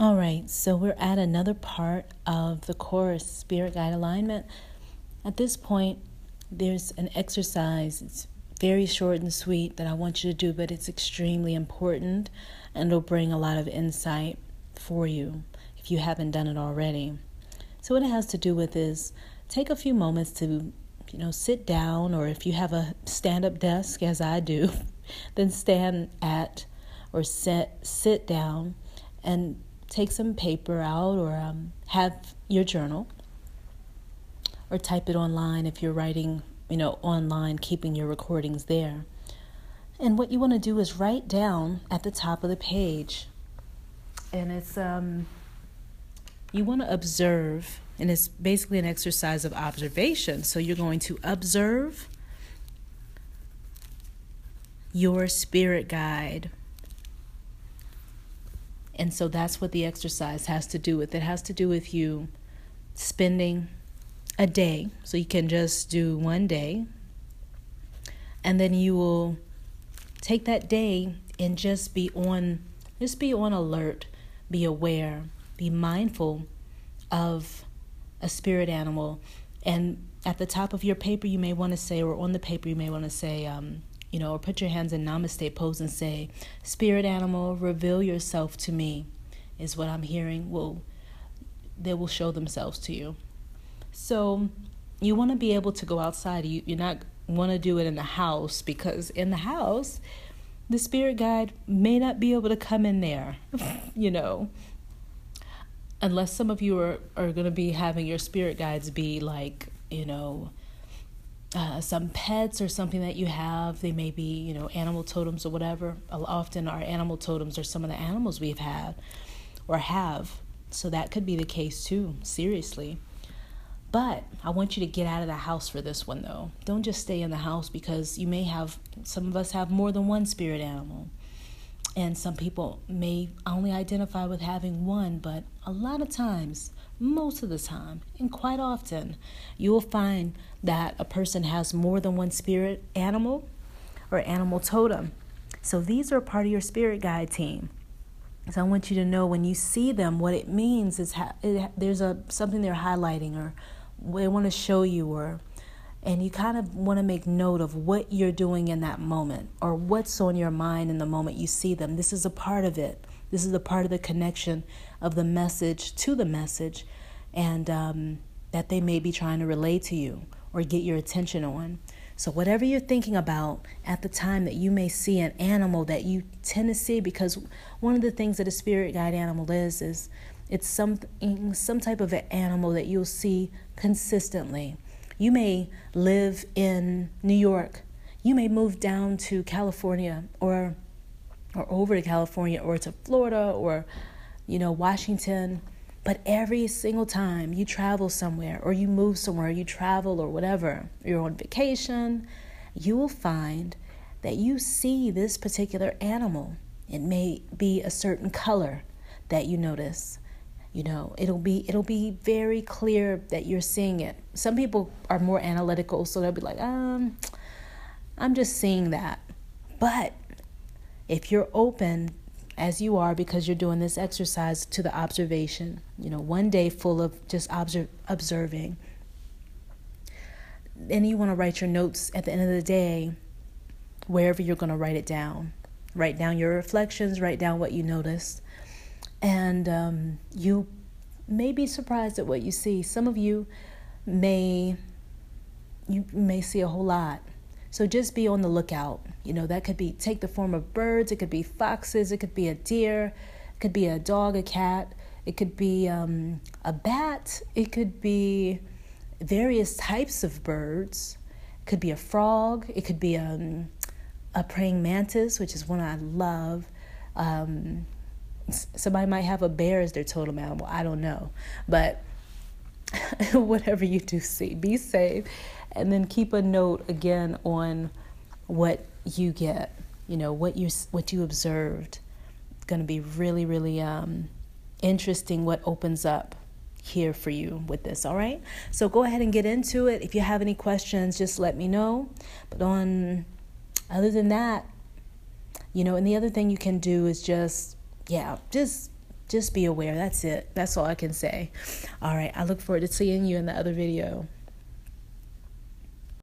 All right, so we're at another part of the course, Spirit Guide Alignment. At this point, there's an exercise. It's very short and sweet that I want you to do, but it's extremely important and it'll bring a lot of insight for you if you haven't done it already. So what it has to do with is take a few moments to, sit down, or if you have a stand-up desk, as I do, then stand at or sit down and take some paper out, or have your journal, or type it online if you're writing, online, keeping your recordings there. And what you want to do is write down at the top of the page. And it's, you want to observe, and it's basically an exercise of observation. So you're going to observe your spirit guide. And so that's what the exercise has to do with. It has to do with you spending a day. So you can just do one day. And then you will take that day and just be on alert, be aware, be mindful of a spirit animal. And at the top of your paper, you may want to say, or on the paper, you may want to say, or put your hands in namaste pose and say, spirit animal, reveal yourself to me, is what I'm hearing. They will show themselves to you. So you want to be able to go outside. You're not want to do it in the house, because in the house, the spirit guide may not be able to come in there, unless some of you are going to be having your spirit guides be like, some pets or something that you have. They may be, animal totems or whatever. Often our animal totems are some of the animals we've had or have. So that could be the case too, seriously. But I want you to get out of the house for this one, though. Don't just stay in the house, because you may have, some of us have more than one spirit animal. And some people may only identify with having one, but a lot of times, most of the time, and quite often, you will find that a person has more than one spirit animal or animal totem. So these are part of your spirit guide team. So I want you to know, when you see them, what it means is there's something they're highlighting, or they want to show you, and you kind of want to make note of what you're doing in that moment, or what's on your mind in the moment you see them. This is a part of it. This is a part of the connection of the message to the message, and that they may be trying to relay to you or get your attention on. So whatever you're thinking about at the time that you may see an animal that you tend to see, because one of the things that a spirit guide animal is it's some type of an animal that you'll see consistently. You may live in New York. You may move down to California, or over to California, or to Florida, or Washington. But every single time you travel somewhere, or you move somewhere, you travel or whatever, you're on vacation, you will find that you see this particular animal. It may be a certain color that you notice. It'll be very clear that you're seeing it. Some people are more analytical, so they'll be like, I'm just seeing that. But if you're open, as you are, because you're doing this exercise, to the observation, one day full of just observing. Then you want to write your notes at the end of the day, wherever you're going to write it down. Write down your reflections, write down what you noticed. And you may be surprised at what you see. Some of you may see a whole lot. So just be on the lookout. That could take the form of birds. It could be foxes. It could be a deer. It could be a dog, a cat. It could be a bat. It could be various types of birds. It could be a frog. It could be a praying mantis, which is one I love. Somebody might have a bear as their totem animal. I don't know. But whatever you do see, be safe. And then keep a note again on what you get, what you observed. It's going to be really, really interesting what opens up here for you with this, all right? So go ahead and get into it. If you have any questions, just let me know. But other than that, and the other thing you can do is just Just be aware. That's it. That's all I can say. All right. I look forward to seeing you in the other video.